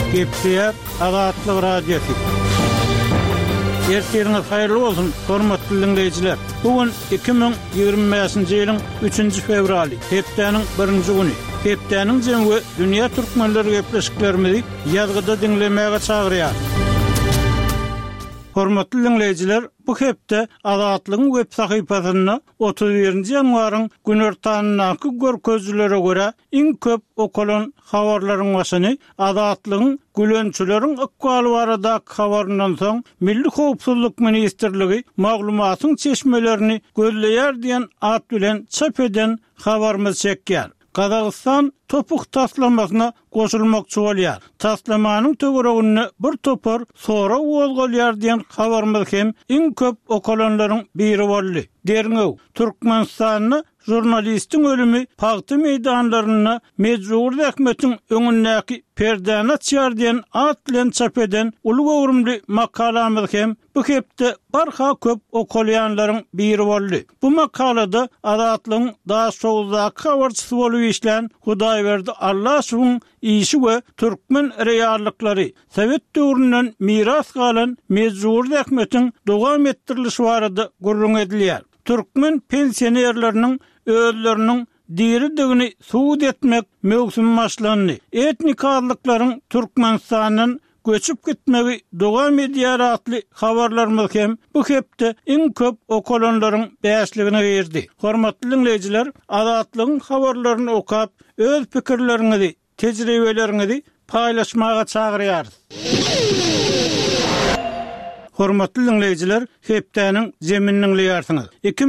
Gepler Azatlyk Radiosu. Ertiriniz hayırlı olsun, hormatly dinleyijiler. Bugün 2025-nji ýylyň 3-nji fevraly, hepdeniň 1-nji güni. Hepdeniň jemgy dünýä türkmenleri gepleşiklerimizi ýazgyda dinlemäge çagyrýar. Hormatly dinleyijiler, bu hepde Azatlygyň web sahypasyna 31-nji ýanwaryň günertanynaky görkezlere görä iň köp okulan habarlaryň başyny Azatlygyň gülençileriň ykbaly barada habaryndan soň Milli Howpsuzlyk Ministrligi maglumatyň çeşmelerini gözleýär diýen at bilen çap eden habarymyz çekýär. Kazakistan topuk taslamasyna goşulmakçy bolýar. Taslamanyň töweregini bir topar sonra ozgolýar diýen habarymyz hem iň köp okulanlaryň biri boldy. Derňew, Türkmenistanyň jurnalistiň ölümi paýty meýdanlaryna mejbur häkmetiň öňündäki perdäni açýar diýen at bilen çap eden ulugawrumly makalamyz hem bu hepde barha köp okulýanlaryň biri boldy. Bu makalada Azatlygyň daha soňky habarçysy bolup işlän Hudaýberdi Allaşowyň işi we türkmen reýallyklary Sowet döwründen miras galan mejbur häkmetiň dowam etdirilişi barada gurrun edilýär. Türkmen pensionerleriniň özleriniň diridigini suud etmek mevsimi başlandy. Etnik arlyklaryň Türkmenistanyň göçüp gitmegi dowam edýär atly habarlarymyz hem bu hepde iň köp okulanlaryň bäşligine berdi. Hormatly dinleyijiler, Azatlygyň habarlaryny okap öz pikirleriňizi, tejribeleriňizi paýlaşmaga çagyrýarys. Hormatly dinleyijiler, hepdeniň jeminiň ýarsyňyz.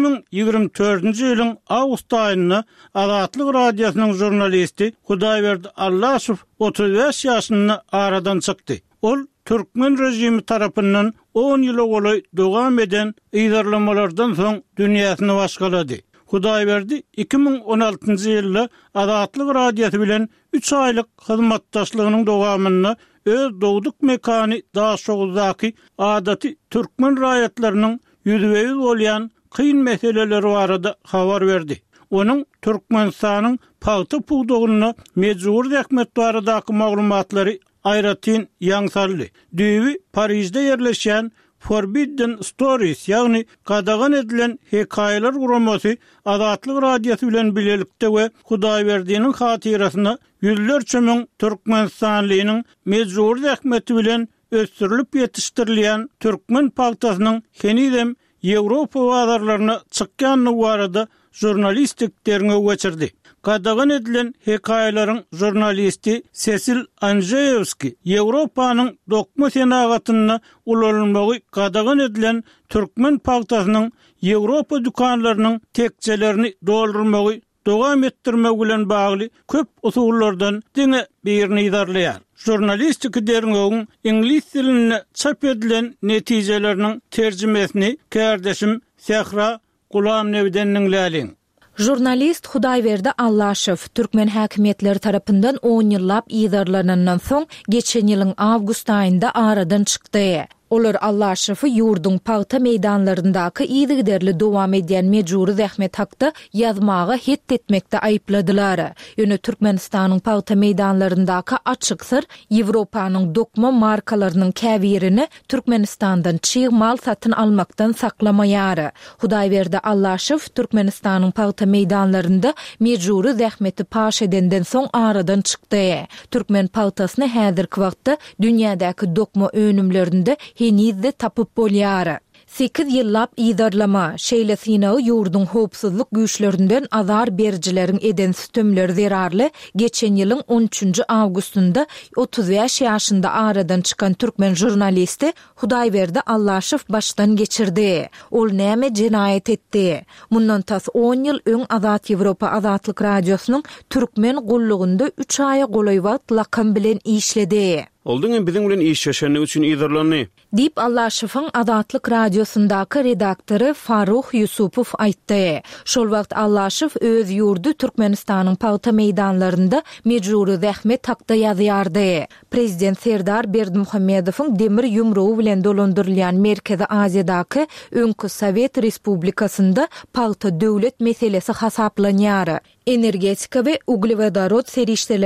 2024-nji ýylyň awgust aýynda Azatlyk Radiosynyň jurnalisti Hudaýberdi Allaşow 35 ýaşynda aradan çykdy. Ol Türkmen rejimi tarapyndan 10 ýyla goly dowam eden ýygyrlamalardan soň dünýäsini başgalady. Hudaýberdi 2016-njy ýylda Azatlyk Radiosu bilen 3 aýlyk hyzmatdaşlygynyň dowamyny öz dowduk mekany Daşoğuzdaky adaty türkmen raýatlarynyň ýüzüňiz bolýan kyn meseleleri barada habar berdi. Onuň Türkmenistanyň paýty puwdugyny mejbur häkmet baradaky maglumatlary aýratyn ýaňsarly. Düýbi Parisde ýerleşen Forbidden Stories ýagny kadagan edilen hekaýeler guramasy Azatlyk Radiosu bilen bilelikde we Hudaýberdiň hatyrasyna ýüzlerçe müň Türkmenistanlynyň mejbur häkmeti bilen ösdürilip ýetişdirilýän türkmen paýtasynyň henidem Ýewropa bazarlaryna çykýanyny barada jurnalistik derňe geçirdi. Kadagan edilen hekaýelerin jurnalisti Cecil Andrzejewski Ýewropanyň dokma senagatyna ulanmagy kadagan edilen türkmen paýtasynyň Ýewropa dükanlarynyň tekçelerini doldurmagy dowam etdirmek bilen bagly köp usullardan diňe birini ýazarlar. Jurnalistik derňegiň ingliz dilinde çap edilen netijeleriniň terjimesini kardeşim Sehra Gulamnewdenniň läliň. Jurnalist Hudaýberdi Allaşow Türkmen häkimetleri tarapyndan 10 ýyllap ýygyrlanandan soň geçen ýylyň awgust aýynda aradan çykdy. Olar Allaşowy ýurdun paýta meýdanlaryndaky ýygyderli dowam edýän mejburi zähmet hakda ýazmaga het etmekde aýypladylar. Ýöne Türkmenistanyň paýta meýdanlaryndaky açyk sır Ýewropanyň dokma markalarynyň käbirini Türkmenistandan çyg mal satyn almakdan saklamaýar. Hudaýberdi Allaşow Türkmenistanyň paýta meýdanlarynda mejburi zähmeti paş edenden soň aradan çykdy. Türkmen paýtasyny häzirki wagtda dünýädäki dokma önümlerinde henizde tapıp bolýar. 8 ýyllap ýygyrlama şeýlesine ýurdun howpsuzlyk güýçlerinden azar berjileriň eden sütümleri zerarly geçen ýylyň 13-nji awgustunda 35 ýaşynda aradan çykan türkmen jurnalisti Hudaýberdi Allaşow başdan geçirdi. Ol näme jenaýet etdi? Mundan tas 10 ýyl öň Azat Ýewropa Azatlyk Radiosynyň türkmen gullugynda 3 aýa golaý wagt lakam bilen işledi. Oldun biziň bilen iş ýaşany üçin ýygyrlany. Dip Allaşowyň Azatlyk Radiosundaky redaktory Faruh Yusupow aýtdy. Şol wagt Allaşow öz ýurdu Türkmenistanyň paýta meýdanlarynda mejburi zähmet hakda ýazýardy. Prezident Serdar Berdimuhammedowyň demir ýumrugy bilen dolandyrylýan Merkezi Aziýadaky öňkü Sowet Respublikasynda paýta döwlet meselesi hasaplanýar. Energetika we uglevodorod serişleri